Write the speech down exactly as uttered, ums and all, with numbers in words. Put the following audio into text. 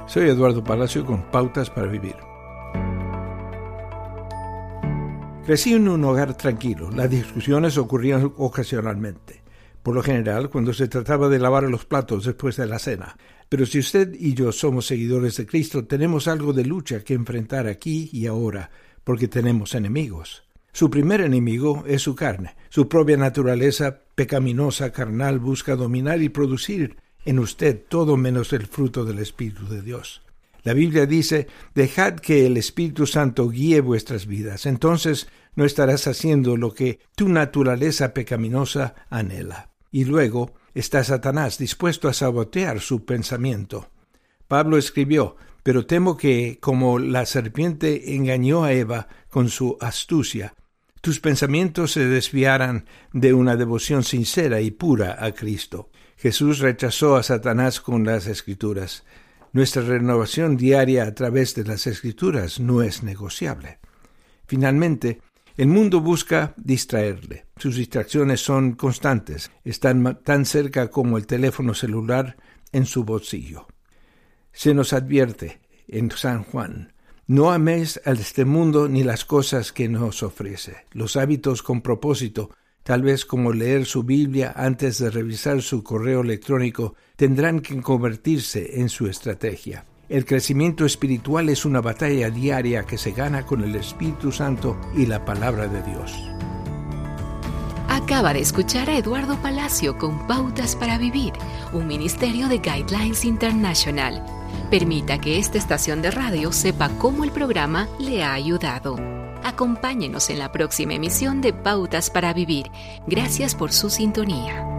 Soy Eduardo Palacio con Pautas para Vivir. Crecí en un hogar tranquilo. Las discusiones ocurrían ocasionalmente. Por lo general, cuando se trataba de lavar los platos después de la cena. Pero si usted y yo somos seguidores de Cristo, tenemos algo de lucha que enfrentar aquí y ahora, porque tenemos enemigos. Su primer enemigo es su carne. Su propia naturaleza pecaminosa, carnal, busca dominar y producir en usted todo menos el fruto del Espíritu de Dios. La Biblia dice, dejad que el Espíritu Santo guíe vuestras vidas. Entonces no estarás haciendo lo que tu naturaleza pecaminosa anhela. Y luego está Satanás dispuesto a sabotear su pensamiento. Pablo escribió, pero temo que, como la serpiente engañó a Eva con su astucia, tus pensamientos se desviaran de una devoción sincera y pura a Cristo. Jesús rechazó a Satanás con las Escrituras. Nuestra renovación diaria a través de las Escrituras no es negociable. Finalmente, el mundo busca distraerle. Sus distracciones son constantes. Están tan cerca como el teléfono celular en su bolsillo. Se nos advierte en San Juan, no améis a este mundo ni las cosas que nos ofrece. Los hábitos con propósito, tal vez como leer su Biblia antes de revisar su correo electrónico, tendrán que convertirse en su estrategia. El crecimiento espiritual es una batalla diaria que se gana con el Espíritu Santo y la Palabra de Dios. Acaba de escuchar a Eduardo Palacio con Pautas para Vivir, un ministerio de Guidelines International. Permita que esta estación de radio sepa cómo el programa le ha ayudado. Acompáñenos en la próxima emisión de Pautas para Vivir. Gracias por su sintonía.